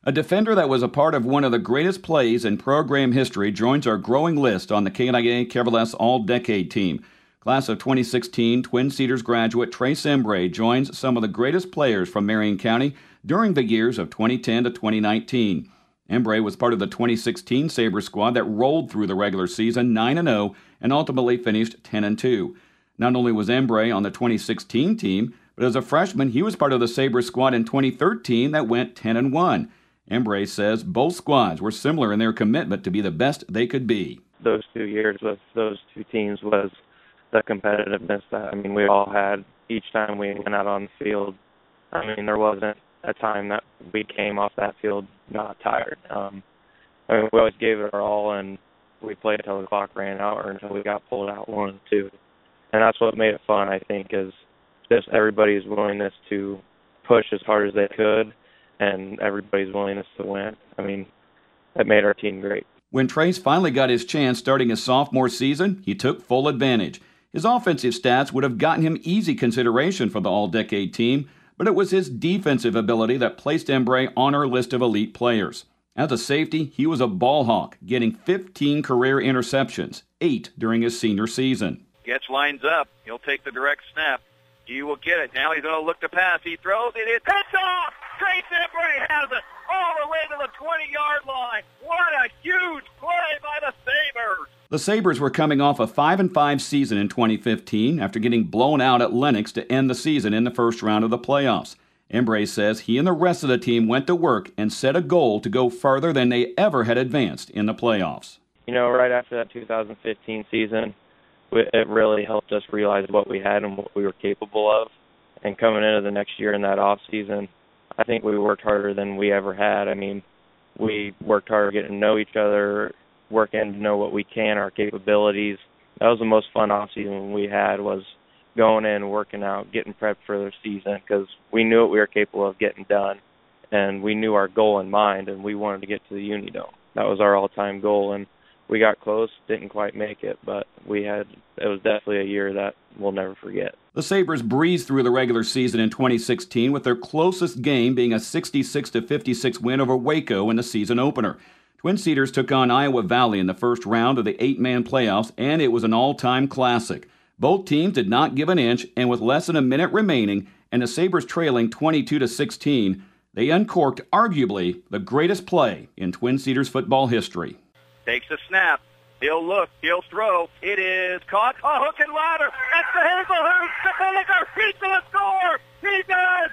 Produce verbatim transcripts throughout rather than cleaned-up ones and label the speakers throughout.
Speaker 1: A defender that was a part of one of the greatest plays in program history joins our growing list on the K N I A K V L S All-Decade Team. Class of twenty sixteen Twin Cedars graduate Trace Embray joins some of the greatest players from Marion County during the years of twenty ten to twenty nineteen. Embray was part of the twenty sixteen Sabre squad that rolled through the regular season nine and oh and ultimately finished ten and two. Not only was Embray on the twenty sixteen team, but as a freshman he was part of the Sabre squad in twenty thirteen that went ten and one. Embray says both squads were similar in their commitment to be the best they could be.
Speaker 2: Those two years with those two teams was the competitiveness that, I mean, we all had each time we went out on the field. I mean, there wasn't a time that we came off that field not tired. Um, I mean, we always gave it our all, and we played until the clock ran out or until we got pulled out one and two. And that's what made it fun, I think, is just everybody's willingness to push as hard as they could and everybody's willingness to win. I mean, that made our team great.
Speaker 1: When Trace finally got his chance starting his sophomore season, he took full advantage. His offensive stats would have gotten him easy consideration for the All-Decade Team, but it was his defensive ability that placed Embray on our list of elite players. As a safety, he was a ball hawk, getting fifteen career interceptions, eight during his senior season.
Speaker 3: Getch lines up. He'll take the direct snap. He will get it. Now he's going to look to pass. He throws it. It's off! Trace Embray has it all the way to the twenty-yard line. What a huge play by the Sabres!
Speaker 1: The Sabres were coming off a five and five season in twenty fifteen after getting blown out at Lennox to end the season in the first round of the playoffs. Embray says he and the rest of the team went to work and set a goal to go farther than they ever had advanced in the playoffs.
Speaker 2: You know, right after that two thousand fifteen season, it really helped us realize what we had and what we were capable of. And coming into the next year in that off season, I think we worked harder than we ever had. I mean, we worked hard getting to know each other, working to know what we can, our capabilities. That was the most fun off season we had, was going in, working out, getting prepped for the season, because we knew what we were capable of getting done, and we knew our goal in mind, and we wanted to get to the Unidome. That was our all-time goal, and we got close, didn't quite make it, but we had, it was definitely a year that we'll never forget.
Speaker 1: The Sabres breezed through the regular season in twenty sixteen, with their closest game being a sixty-six to fifty-six win over Waco in the season opener. Twin Cedars took on Iowa Valley in the first round of the eight-man playoffs, and it was an all-time classic. Both teams did not give an inch, and with less than a minute remaining, and the Sabres trailing twenty-two to sixteen, they uncorked arguably the greatest play in Twin Cedars football history.
Speaker 3: Takes a snap. He'll look. He'll throw. It is caught. A hook and ladder. That's the Hazelhurst. The Bulliger. He's going to score. He does.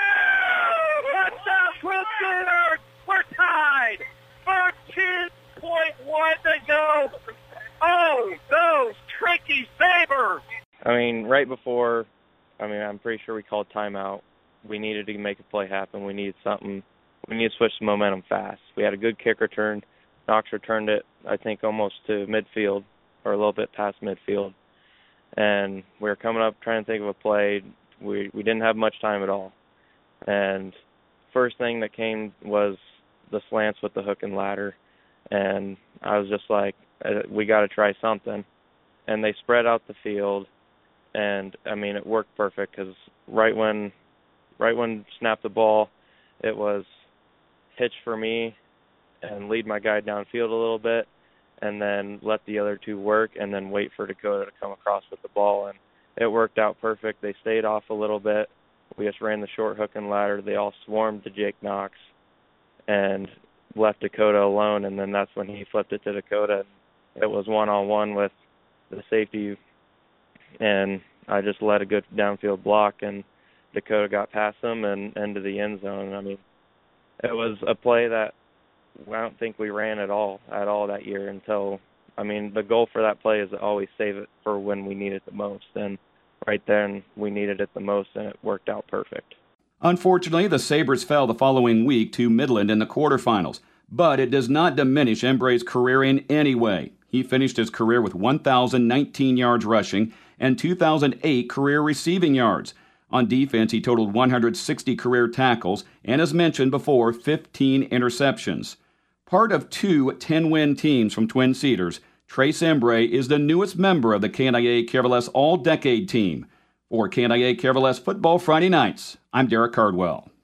Speaker 3: Woo! Touchdown, Twin Cedars. We're tied. thirteen point one to go. Oh, those tricky Sabres.
Speaker 2: I mean, right before, I mean, I'm pretty sure we called timeout. We needed to make a play happen. We needed something. We needed to switch the momentum fast. We had a good kick return. Knox returned it, I think, almost to midfield, or a little bit past midfield. And we were coming up trying to think of a play. We we didn't have much time at all. And first thing that came was the slants with the hook and ladder. And I was just like, we got to try something. And they spread out the field. And, I mean, it worked perfect, because right when, right when snapped the ball, it was hitch for me and lead my guy downfield a little bit, and then let the other two work, and then wait for Dakota to come across with the ball. And it worked out perfect. They stayed off a little bit. We just ran the short hook and ladder. They all swarmed to Jake Knox and left Dakota alone, and then that's when he flipped it to Dakota. It was one-on-one with the safety, and I just led a good downfield block, and Dakota got past him and into the end zone. I mean, it was a play that I don't think we ran at all, at all that year until, I mean, the goal for that play is to always save it for when we need it the most. And right then, we needed it the most, and it worked out perfect.
Speaker 1: Unfortunately, the Sabres fell the following week to Midland in the quarterfinals, but it does not diminish Embray's career in any way. He finished his career with one thousand nineteen yards rushing and two thousand eight career receiving yards. On defense, he totaled one hundred sixty career tackles and, as mentioned before, fifteen interceptions. Part of two ten-win teams from Twin Cedars, Trace Embray is the newest member of the K N I A K V L S All-Decade Team. For K N I A K V L S Football Friday Nights, I'm Derek Cardwell.